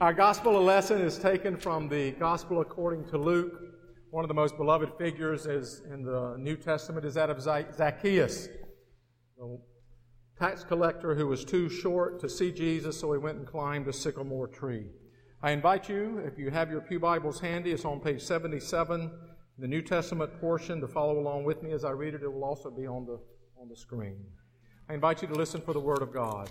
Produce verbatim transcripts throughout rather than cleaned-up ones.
Our gospel lesson is taken from the Gospel according to Luke. One of the most beloved figures is in the New Testament is that of Zacchaeus, the tax collector who was too short to see Jesus, so he went and climbed a sycamore tree. I invite you, if you have your pew Bibles handy, it's on page seventy-seven, the New Testament portion, to follow along with me as I read it. It will also be on the, on the screen. I invite you to listen for the Word of God.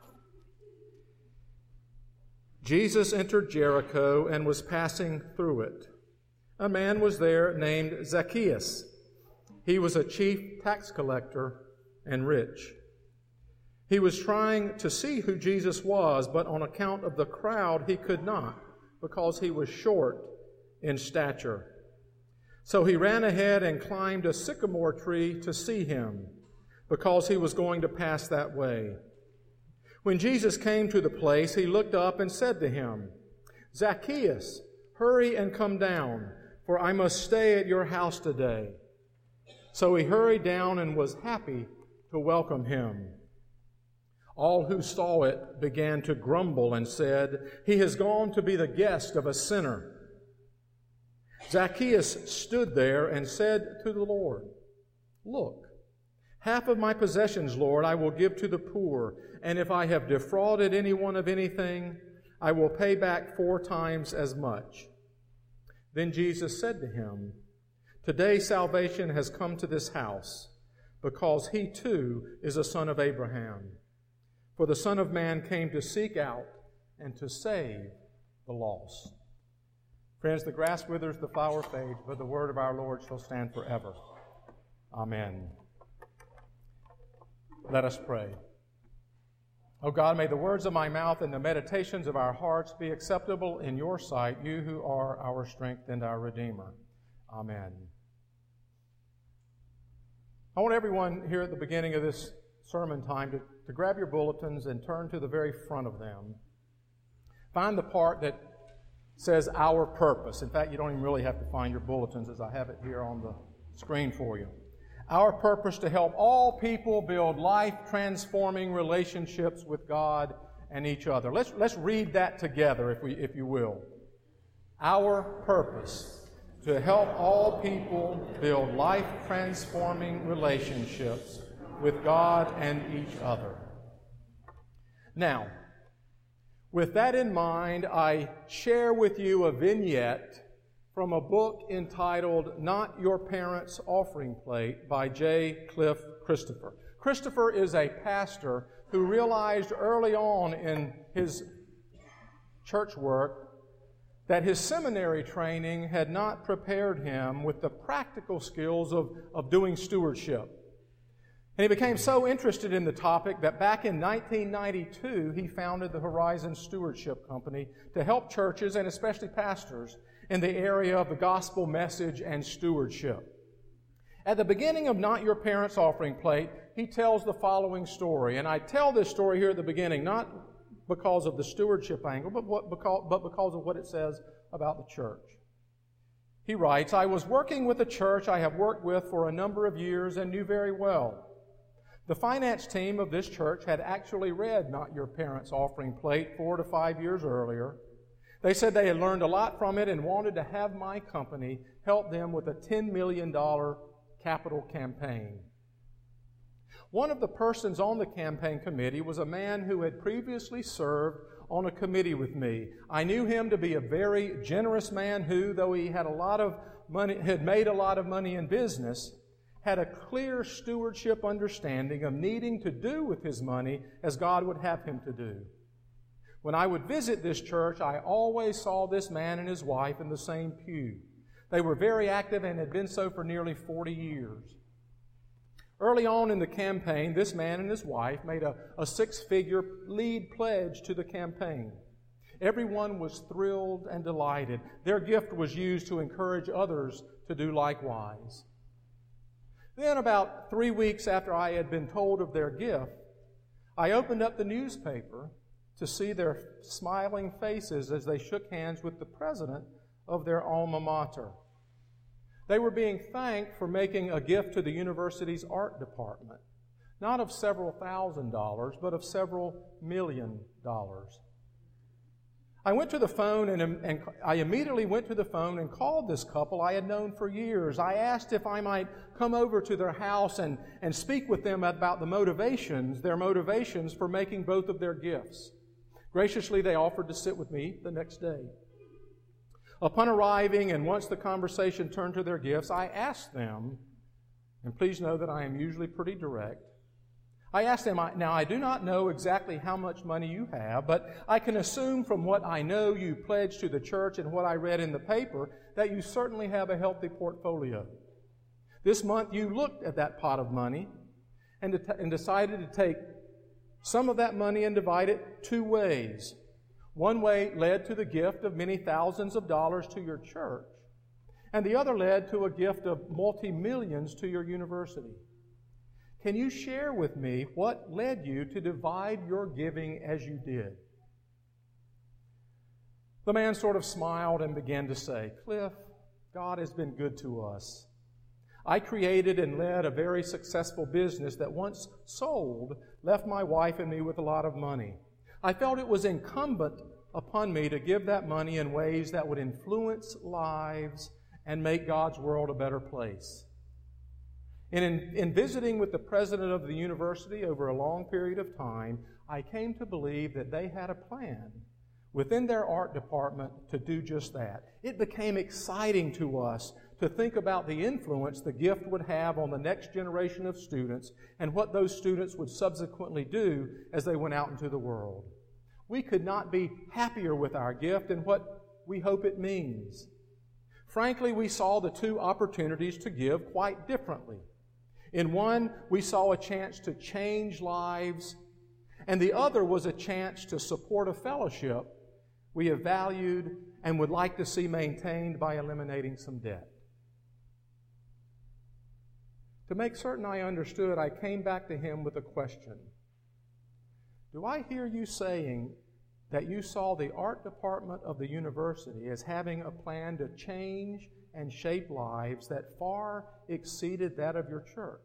Jesus entered Jericho and was passing through it. A man was there named Zacchaeus. He was a chief tax collector and rich. He was trying to see who Jesus was, but on account of the crowd he could not, because he was short in stature. So he ran ahead and climbed a sycamore tree to see him, because he was going to pass that way. When Jesus came to the place, he looked up and said to him, "Zacchaeus, hurry and come down, for I must stay at your house today." So he hurried down and was happy to welcome him. All who saw it began to grumble and said, "He has gone to be the guest of a sinner." Zacchaeus stood there and said to the Lord, "Look, half of my possessions, Lord, I will give to the poor, and if I have defrauded anyone of anything, I will pay back four times as much." Then Jesus said to him, "Today salvation has come to this house, because he too is a son of Abraham. For the Son of Man came to seek out and to save the lost." Friends, the grass withers, the flower fades, but the word of our Lord shall stand forever. Amen. Let us pray. O God, may the words of my mouth and the meditations of our hearts be acceptable in your sight, you who are our strength and our Redeemer. Amen. I want everyone here at the beginning of this sermon time to, to grab your bulletins and turn to the very front of them. Find the part that says our purpose. In fact, you don't even really have to find your bulletins, as I have it here on the screen for you. Our purpose to help all people build life-transforming relationships with God and each other. Let's, let's read that together, if we, if you will. Our purpose to help all people build life-transforming relationships with God and each other. Now, with that in mind, I share with you a vignette from a book entitled Not Your Parents' Offering Plate by J. Cliff Christopher. Christopher is a pastor who realized early on in his church work that his seminary training had not prepared him with the practical skills of, of doing stewardship. And he became so interested in the topic that back in nineteen ninety-two, he founded the Horizon Stewardship Company to help churches, and especially pastors, in the area of the gospel message and stewardship. At the beginning of Not Your Parents' Offering Plate, he tells the following story. And I tell this story here at the beginning, not because of the stewardship angle, but, what, because, but because of what it says about the church. He writes, "I was working with a church I have worked with for a number of years and knew very well. The finance team of this church had actually read Not Your Parents' Offering Plate four to five years earlier. They said they had learned a lot from it and wanted to have my company help them with a ten million dollars capital campaign. One of the persons on the campaign committee was a man who had previously served on a committee with me. I knew him to be a very generous man who, though he had a lot of money, had made a lot of money in business, had a clear stewardship understanding of needing to do with his money as God would have him to do. When I would visit this church, I always saw this man and his wife in the same pew. They were very active and had been so for nearly forty years. Early on in the campaign, this man and his wife made a, a six-figure lead pledge to the campaign. Everyone was thrilled and delighted. Their gift was used to encourage others to do likewise. Then, about three weeks after I had been told of their gift, I opened up the newspaper to see their smiling faces as they shook hands with the president of their alma mater. They were being thanked for making a gift to the university's art department, not of several thousand dollars, but of several million dollars. I went to the phone and, and I immediately went to the phone and called this couple I had known for years. I asked if I might come over to their house and, and speak with them about the motivations, their motivations for making both of their gifts. Graciously, they offered to sit with me the next day. Upon arriving, and once the conversation turned to their gifts, I asked them, and please know that I am usually pretty direct, I asked them, now I do not know exactly how much money you have, but I can assume from what I know you pledged to the church and what I read in the paper that you certainly have a healthy portfolio. This month you looked at that pot of money and, de- and decided to take some of that money and divide it two ways. One way led to the gift of many thousands of dollars to your church, and the other led to a gift of multi-millions to your university. Can you share with me what led you to divide your giving as you did? The man sort of smiled and began to say, Cliff, God has been good to us. I created and led a very successful business that once sold left my wife and me with a lot of money. I felt it was incumbent upon me to give that money in ways that would influence lives and make God's world a better place. And in, in visiting with the president of the university over a long period of time, I came to believe that they had a plan within their art department to do just that. It became exciting to us to think about the influence the gift would have on the next generation of students and what those students would subsequently do as they went out into the world. We could not be happier with our gift and what we hope it means. Frankly, we saw the two opportunities to give quite differently. In one, we saw a chance to change lives, and the other was a chance to support a fellowship we have valued and would like to see maintained by eliminating some debt. To make certain I understood, I came back to him with a question. Do I hear you saying that you saw the art department of the university as having a plan to change and shape lives that far exceeded that of your church?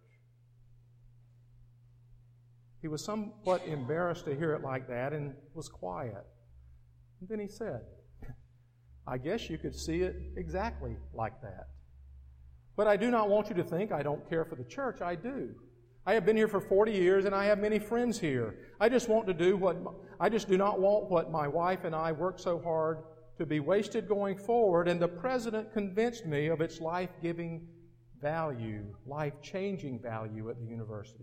He was somewhat embarrassed to hear it like that and was quiet. And then he said, I guess you could see it exactly like that. But I do not want you to think I don't care for the church. I do. I have been here for forty years and I have many friends here. I just want to do what, I just do not want what my wife and I work so hard to be wasted going forward, and the president convinced me of its life-giving value, life-changing value at the university.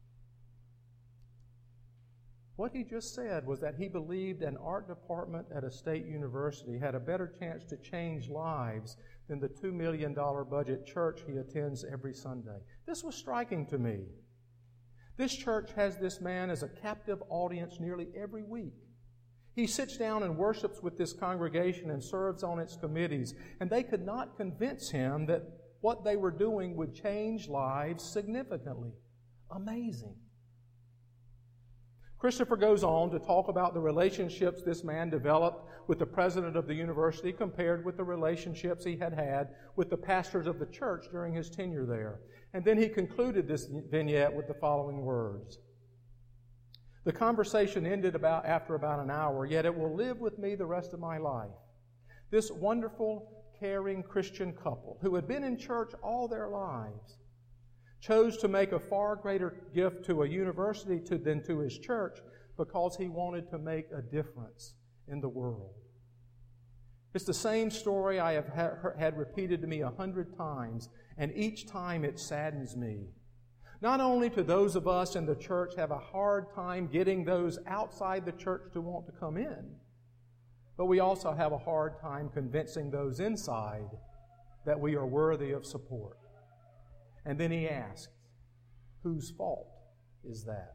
What he just said was that he believed an art department at a state university had a better chance to change lives than the two million dollars budget church he attends every Sunday. This was striking to me. This church has this man as a captive audience nearly every week. He sits down and worships with this congregation and serves on its committees, and they could not convince him that what they were doing would change lives significantly. Amazing. Christopher goes on to talk about the relationships this man developed with the president of the university compared with the relationships he had had with the pastors of the church during his tenure there. And then he concluded this vignette with the following words. The conversation ended about after about an hour, yet it will live with me the rest of my life. This wonderful, caring Christian couple who had been in church all their lives chose to make a far greater gift to a university to, than to his church because he wanted to make a difference in the world. It's the same story I have ha- had repeated to me a hundred times, and each time it saddens me. Not only do those of us in the church have a hard time getting those outside the church to want to come in, but we also have a hard time convincing those inside that we are worthy of support. And then he asks, whose fault is that?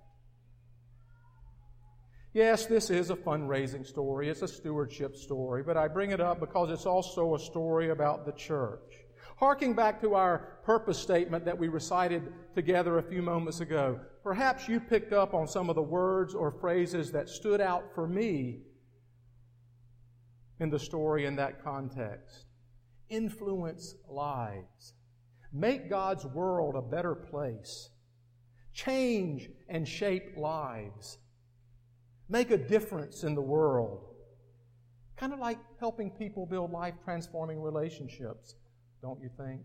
Yes, this is a fundraising story. It's a stewardship story, but I bring it up because it's also a story about the church. Harking back to our purpose statement that we recited together a few moments ago, perhaps you picked up on some of the words or phrases that stood out for me in the story in that context. Influence lives. Make God's world a better place. Change and shape lives. Make a difference in the world. Kind of like helping people build life-transforming relationships, don't you think?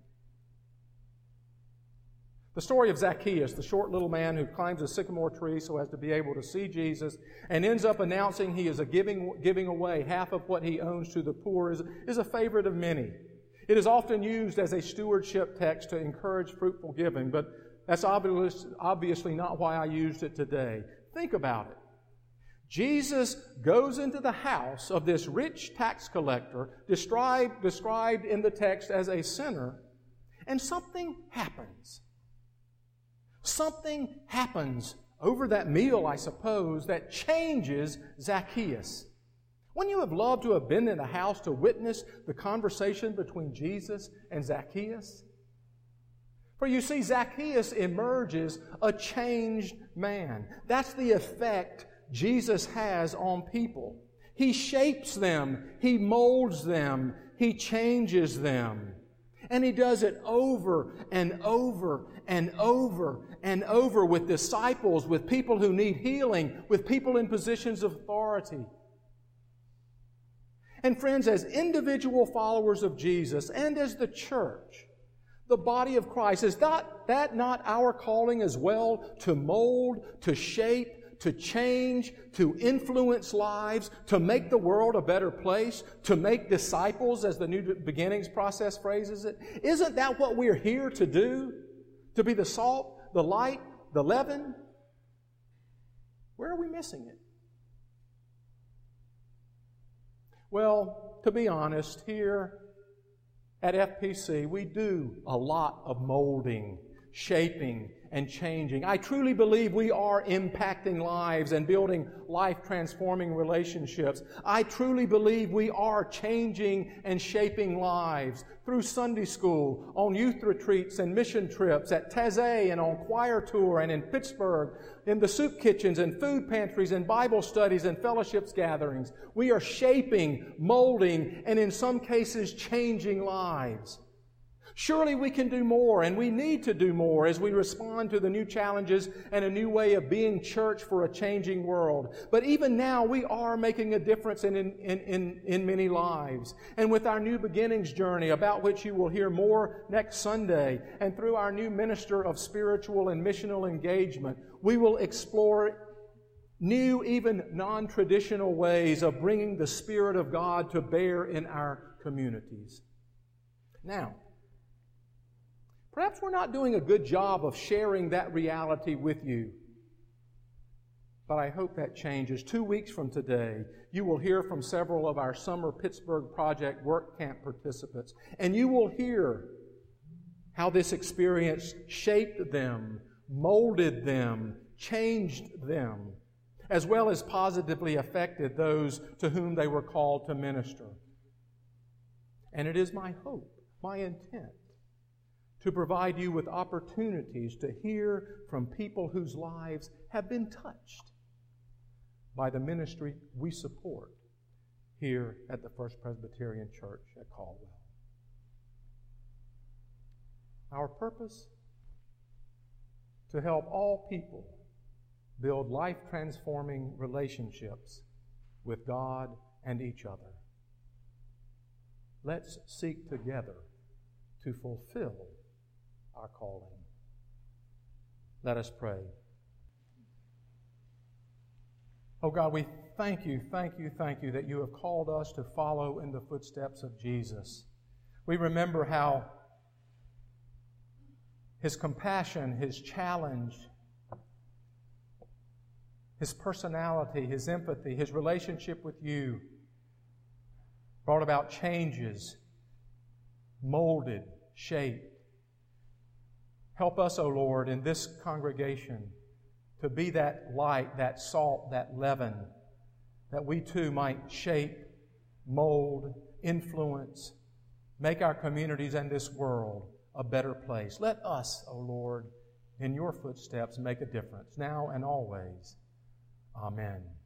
The story of Zacchaeus, the short little man who climbs a sycamore tree so as to be able to see Jesus and ends up announcing he is a giving, giving away half of what he owns to the poor, is, is a favorite of many. It is often used as a stewardship text to encourage fruitful giving, but that's obvious, obviously not why I used it today. Think about it. Jesus goes into the house of this rich tax collector, described, described in the text as a sinner, and something happens. Something happens over that meal, I suppose, that changes Zacchaeus. Wouldn't you have loved to have been in the house to witness the conversation between Jesus and Zacchaeus? For you see, Zacchaeus emerges a changed man. That's the effect Jesus has on people. He shapes them, He molds them, He changes them. And He does it over and over and over and over with disciples, with people who need healing, with people in positions of authority. And friends, as individual followers of Jesus and as the church, the body of Christ, is that, that not our calling as well to mold, to shape, to change, to influence lives, to make the world a better place, to make disciples, as the New Beginnings process phrases it? Isn't that what we're here to do? To be the salt, the light, the leaven? Where are we missing it? Well, to be honest, here at F P C, we do a lot of molding, shaping, and changing. I truly believe we are impacting lives and building life-transforming relationships. I truly believe we are changing and shaping lives through Sunday school, on youth retreats and mission trips, at Taizé and on choir tour and in Pittsburgh, in the soup kitchens and food pantries and Bible studies and fellowships gatherings. We are shaping, molding, and in some cases changing lives. Surely we can do more, and we need to do more as we respond to the new challenges and a new way of being church for a changing world. But even now, we are making a difference in, in, in, in many lives. And with our New Beginnings journey, about which you will hear more next Sunday, and through our new minister of spiritual and missional engagement, we will explore new, even non-traditional ways of bringing the Spirit of God to bear in our communities. Now, perhaps we're not doing a good job of sharing that reality with you, but I hope that changes. Two weeks from today, you will hear from several of our Summer Pittsburgh Project Work Camp participants, and you will hear how this experience shaped them, molded them, changed them, as well as positively affected those to whom they were called to minister. And it is my hope, my intent, to provide you with opportunities to hear from people whose lives have been touched by the ministry we support here at the First Presbyterian Church at Caldwell. Our purpose? To help all people build life-transforming relationships with God and each other. Let's seek together to fulfill our calling. Let us pray. Oh God, we thank you, thank you, thank you that you have called us to follow in the footsteps of Jesus. We remember how His compassion, His challenge, His personality, His empathy, His relationship with you brought about changes, molded, shaped. Help us, O Lord, in this congregation to be that light, that salt, that leaven, that we too might shape, mold, influence, make our communities and this world a better place. Let us, O Lord, in your footsteps make a difference, now and always. Amen.